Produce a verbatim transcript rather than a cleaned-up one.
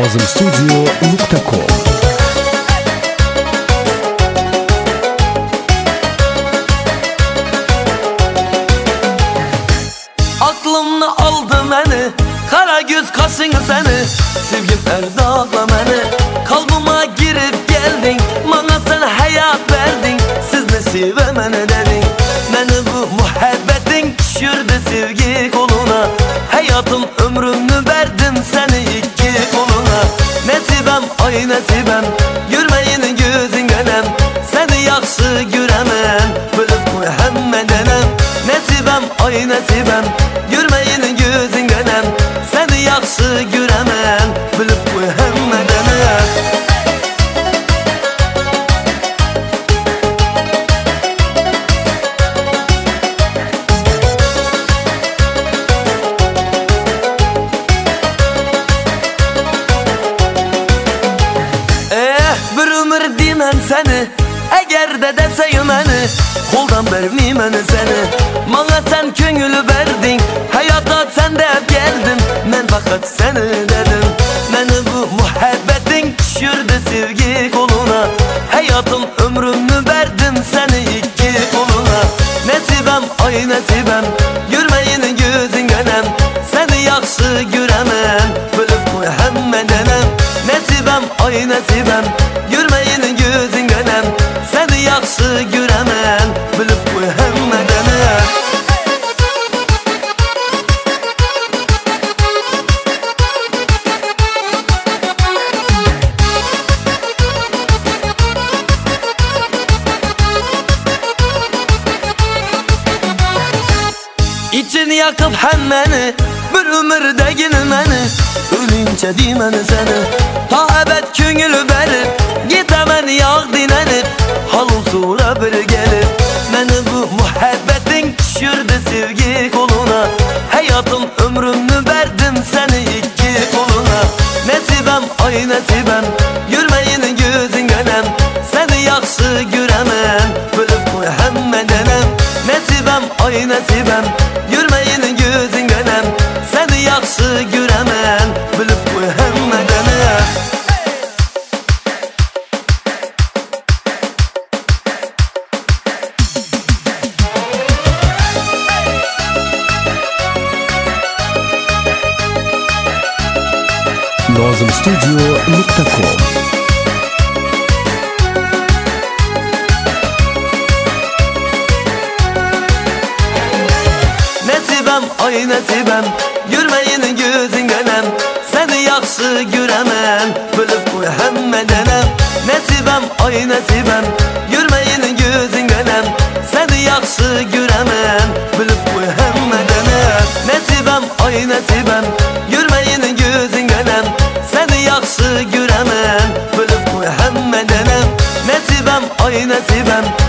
Nazım Studio nokta com. Aklımı aldı məni, kara göz kaşın səni. Sevgim erdağla məni, kalbıma girip geldin. Bana sen hayat verdin, siz ne sevə məni dedin. Məni bu muhabbetin düşürdü sevgi koluna. Hayatım ömrümü verdim seni iki koluna. Nesibem ay nesibem, görmeyin gözün önem. Seni yaxşı görəmən, bilip Muhammed'enem. Nesibem ay nesibem, görmeyin gözün önem. Seni yaxşı görəmən, bilip Muhammed'enem. Mən səni, əgər də desəyim məni, qoldan verməyim səni. Bana sen köngülü verdin, hayata sen de hep geldin. Mən faqat səni dedim. Məni bu muhabbetin düşürdü sevgi koluna. Hayatım ömrümü verdim seni iki koluna. Nesibem ay nesibem, görmeyin gözün önem. Seni yaxşı görəmən, bilip Muhammed'enem. Nesibem ay nesibem, görmeyin gözün önem. Seni yaxşı görəmən, bilip Muhammed'enem. İçini yakıp həmməni, bir ömürdə gilməni. Ölünce deməni səni, ta əbəd köngülü verib. Gitəmən yağ dinənib, halım sonra bir gelip. Məni bu muhabbetin düşürdü sevgi koluna. Hayatım ömrümü verdim seni iki koluna. Nesibem ay nesibem, görmeyin gözün önem. Seni yaxşı görəmən, bilip Muhammed'enem. Nesibem ay nesibem, görmeyin gözün önem. Seni yaxşı görəmən, bilip Muhammed'enem. Nazım Studio nokta com. Nesibem ay nesibem, görmeyin gözün önem. Seni yaxşı görəmən, bilip Muhammed'enem. Nesibem ay nesibem, görmeyin gözün önem. Seni yaxşı görəmən, bilip Muhammed'enem. Nesibem ay nesibem, görmeyin gözün önem. Seni yaxşı görəmən, bilip Muhammed'enem. Nesibem ay nesibem,